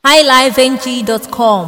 highlifeng.com.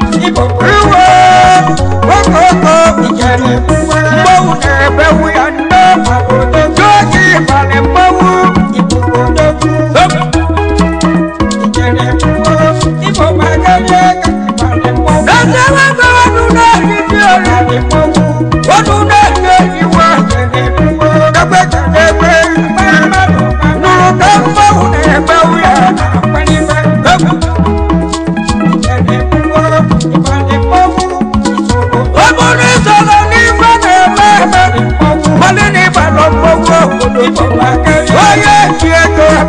Mbou ebe we and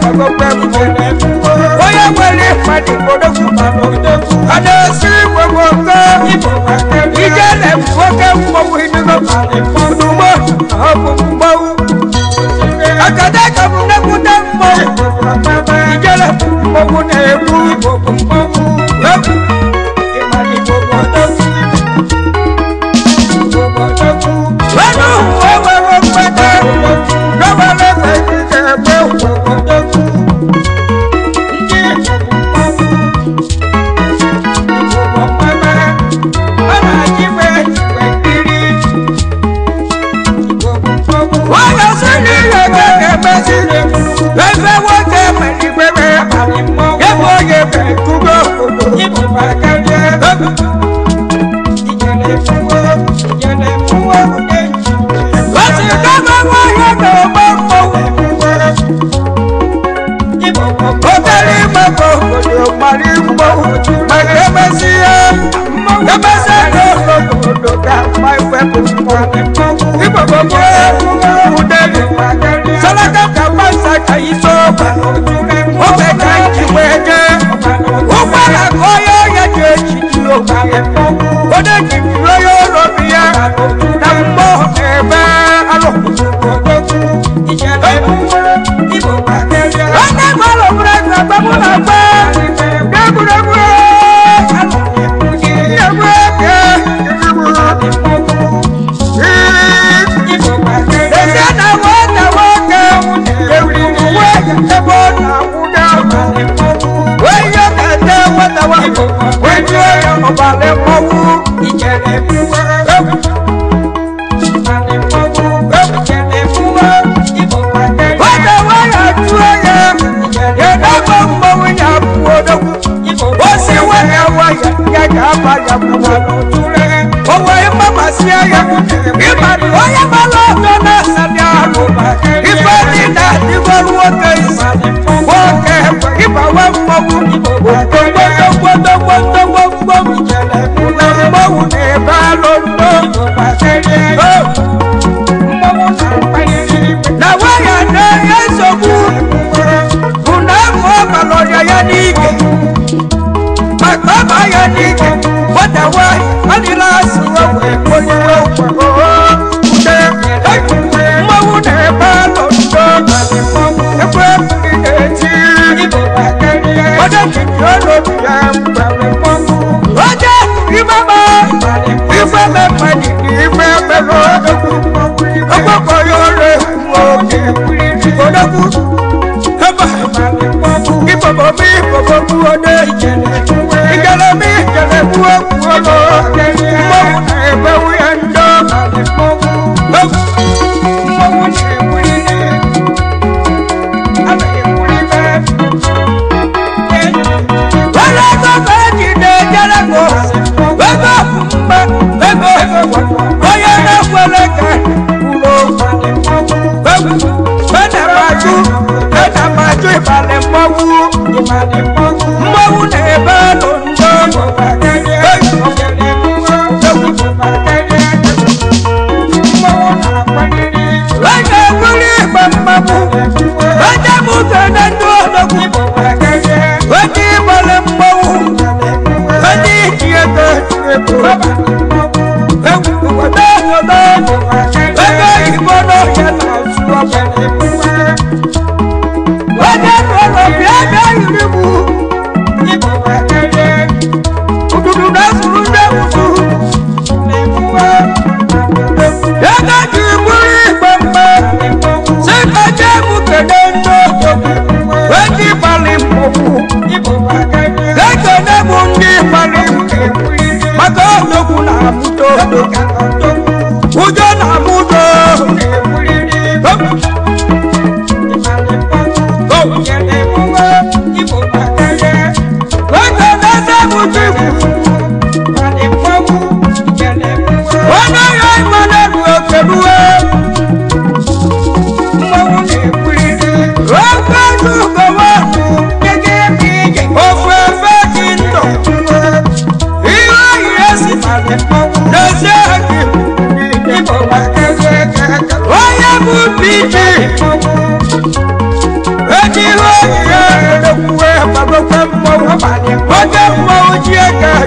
Oya wele fadi kodoku Ada siri wowoka Ijele woke mwawu hidugo Kudumo Habu mwawu Akadaka mnekuta mwawu Ijele mwawu nebu Imani wowodoku Wanu wewe wopete Nawale wejike wowodoku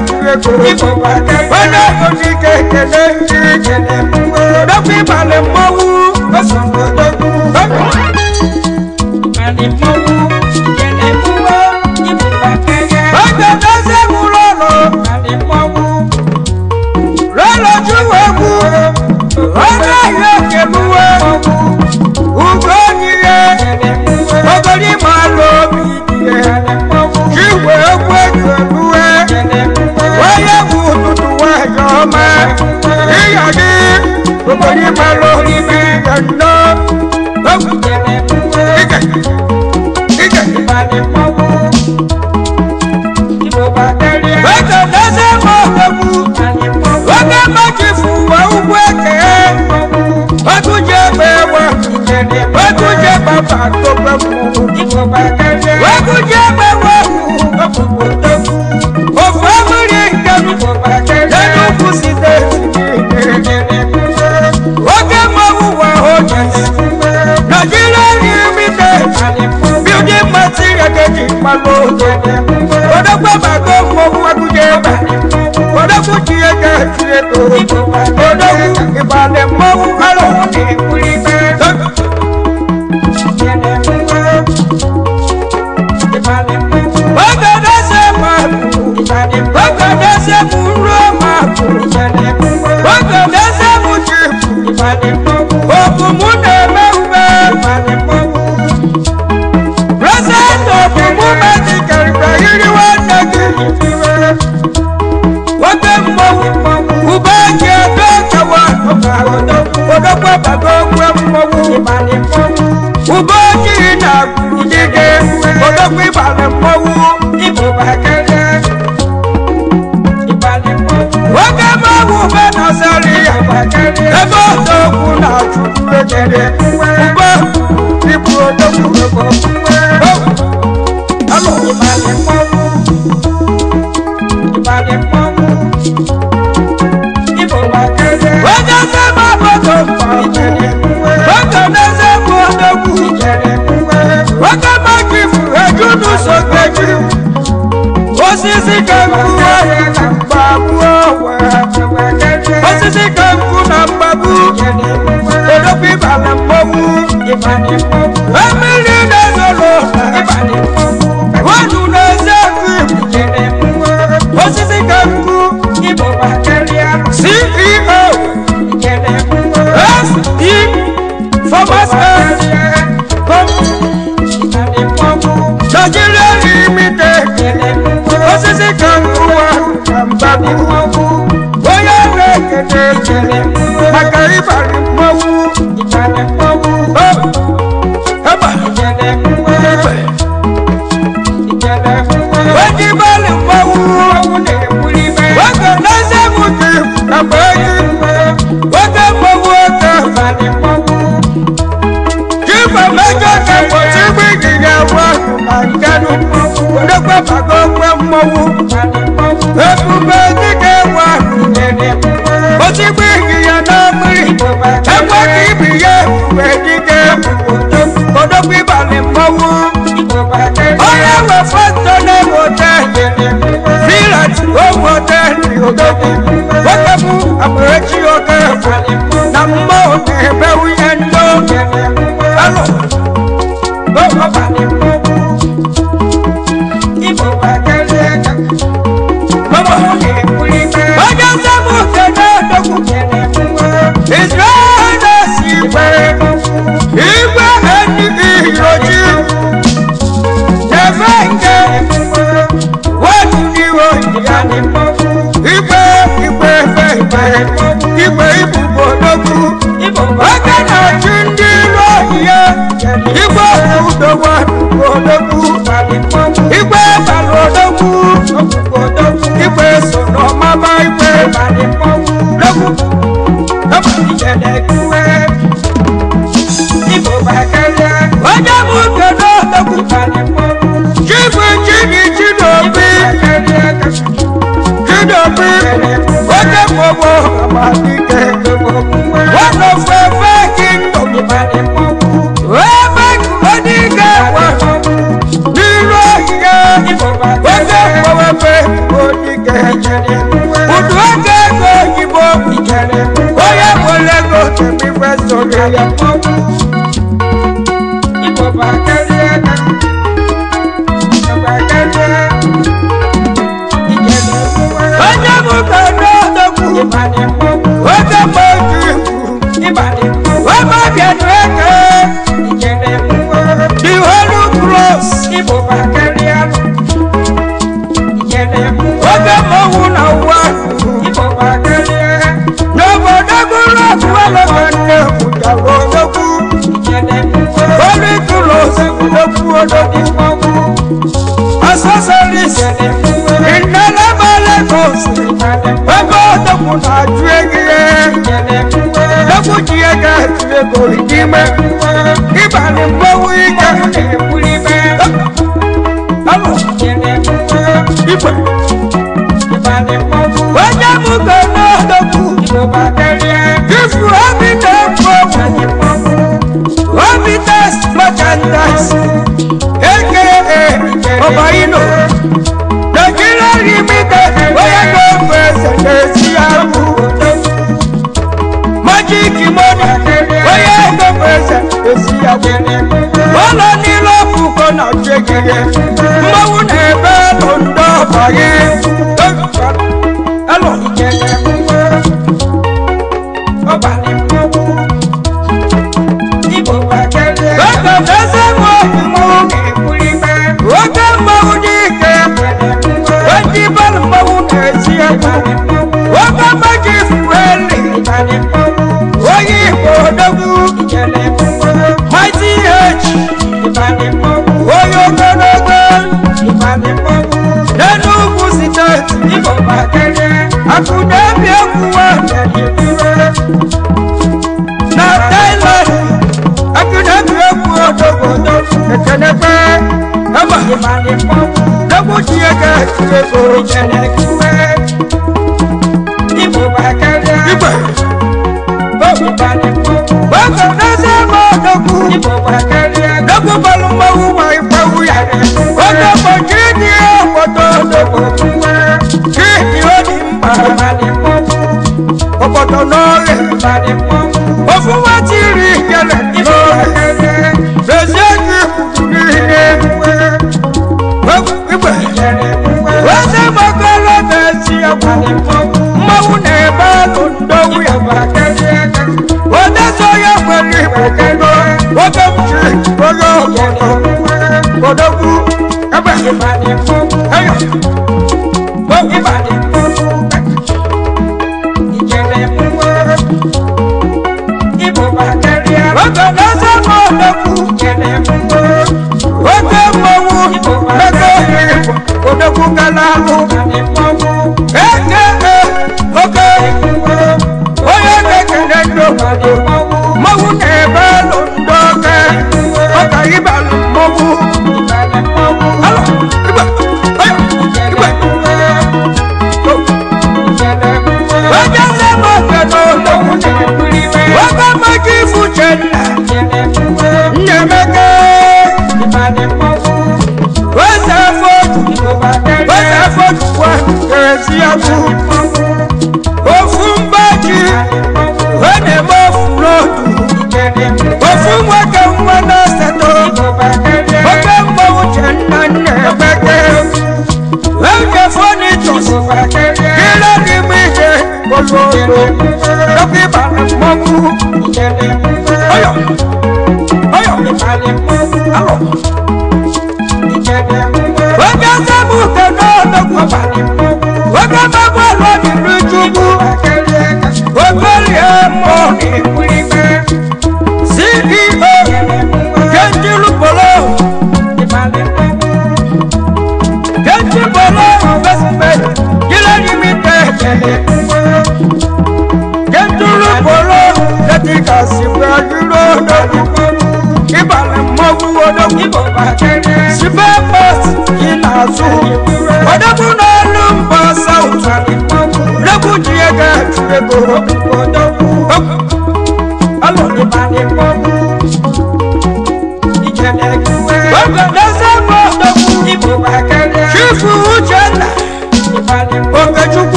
chireko Wanda kotike kele Dofi bale mwawu Osongo dogu Bale mwawu Kele mwa Ibu bakaya Wanda nase mulolo Bale mwawu Lolo juwewu Wanda yoke muwe Ugoniye Ogoni malo bidiye Jiwe kwekeluwe Waya wututu wajoma Iyadi Ogoni malo bidiye no Ike Ike Waka nase mwawu Waka majifu wa uweke Wakujebe baba tobe mu Wakujebe Ofamuri kanu Nenu kuside Wakema uwa hoja Nigeria limited Building material keji malo Odakwa bago mo wakujebe Odakwa chiyeke chiyeto Odakwa ibale mo alo ni kulibe Osisi kanku na mbabu Odopi bala mbobu Emili nezolo Wanu nezefi Osisi kanku CEO S.E. Farmers Nigeria limited Osisi kanku wa mbabu Oya rekete Makariba mwawu Eba Wajibali mwawu Waka nase muti Kabagi Waka mwawu waka Jiba meja kabo Jibi gigawa Anganu Wadakwa bago kwa mwawu Ebu bedike wa Osigbe ya na muri Ewa kibiye Wedike Odogbi bale mwawu Oya we foto ne hotel Villat o hotel Odogbi Wakamu aburechi oke Na mmo ebe uyendo Alo Owa bale mwawu Ibo bakele Mama Oja samu tene dogu Israel siwe Igwe eni iroji Nefenge Watu niwo yani Igwe ibubo dogu Waka na chindi rohiye Igwe udo watu dogu Igwe balo dogu Igwe sono mama igwe Dogu Ibo bakele Oja mutono dogu Jibu jini jidobi Oja mobo amadike Wano fefe kingdom Wefe kodike wano Niro hiye Oja mobe kodike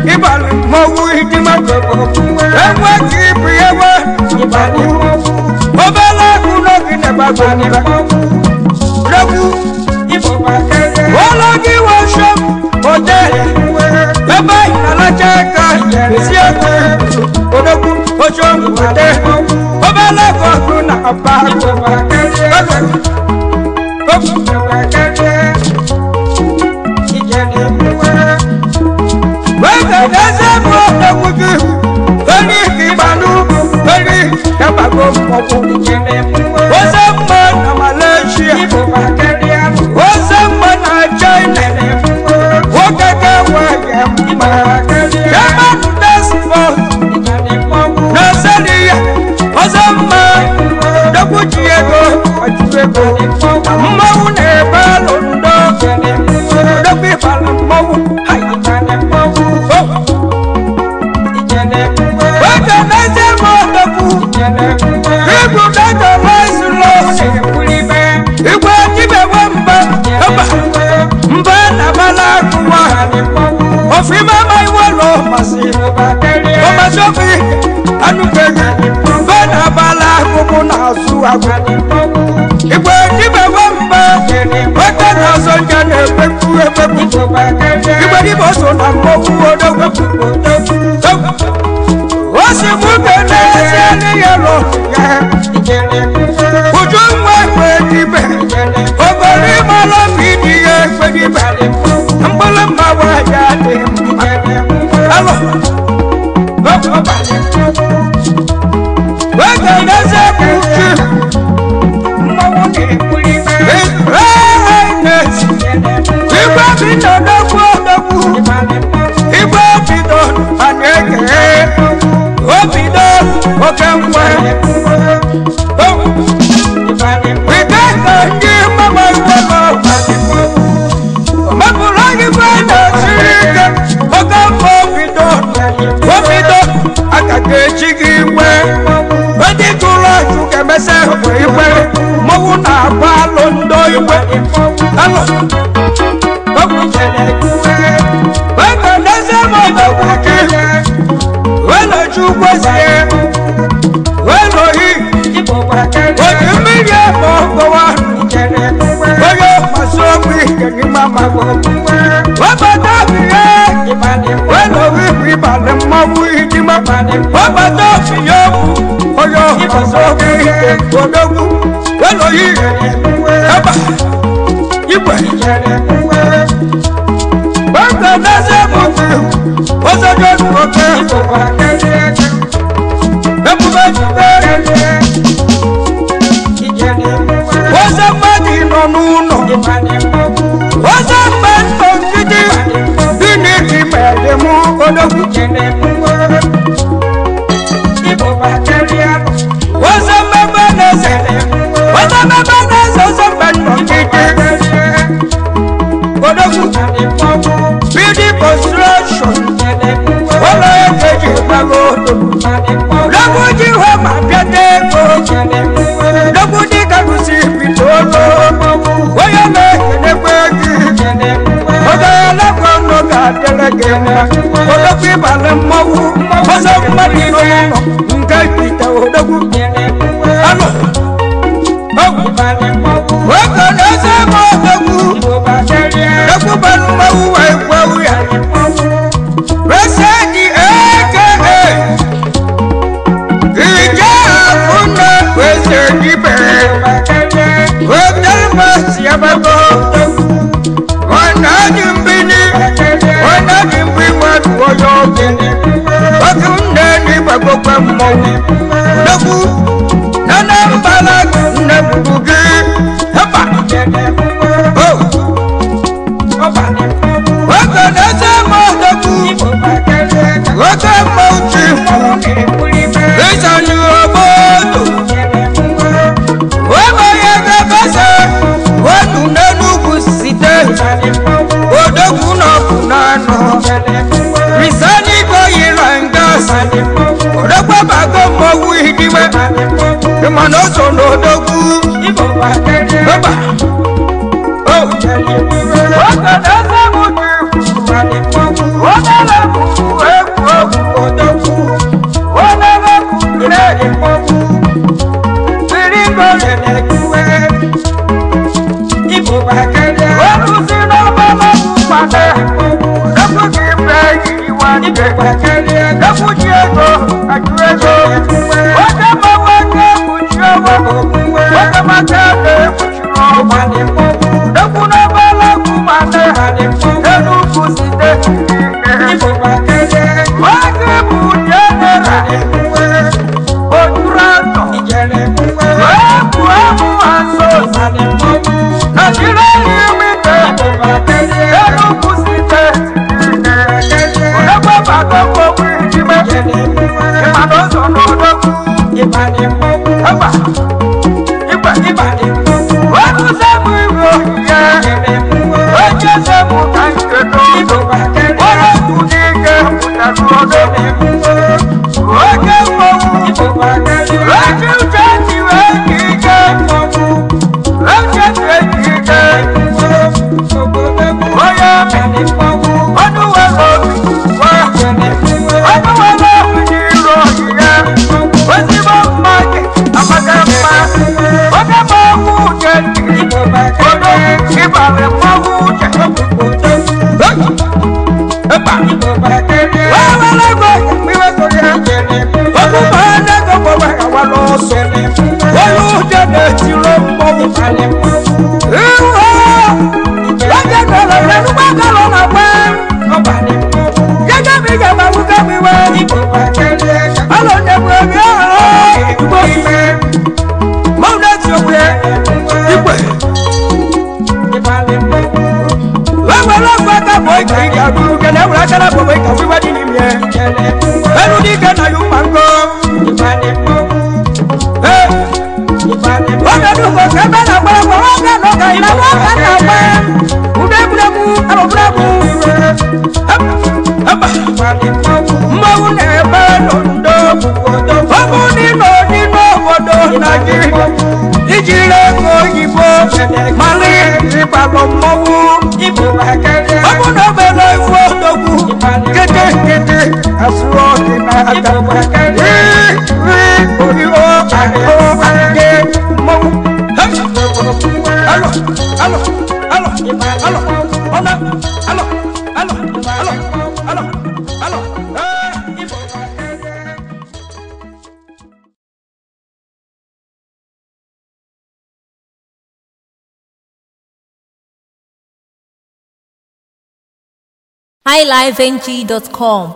ibali mọ̀wú ìdímọ̀ ẹ̀wọ̀n kì í bí ẹwọ́ ìbàdí ọba aláàkún lọ́gì nẹ̀bà gbòmìnira lọ́gù ọlọ́gì wọ́n ṣọ́ ọjẹ́ ẹ̀bá ìnàlájẹ́ ká sí ẹ̀kọ́ odókú oṣù ọ̀dẹ́ ọba aláàkún náà bá Wẹ́gẹ̀dẹ́sẹ̀ mọ́ ọ̀dọ́gbùjú lórí ìbànú lórí ẹ̀bàgbọ́ ọ̀pọ̀. Ó ṣe mọ́ na Malaysia, ó ṣe mọ́ na China, ó kẹ́kẹ́ wọ ẹ̀yẹ̀ mọ́. German passport na Syria, ó ṣe mọ́ ọ̀dọ́gbùjú ego ọ̀jú ego. Mọ́wú na ẹ̀bá lòdò, ọ̀dọ́gbù ìbàlẹ̀ mọ́wú. Oh, Efujiego, Ajuego, Wajamawaka, Fujiawa, Wajamakade, Fujiawa, Nakunabala, Kumane, Enufusite, Wakibu, General, Oturato, Wabu, Anso, Nigeria, Enufusite, highlifeng.com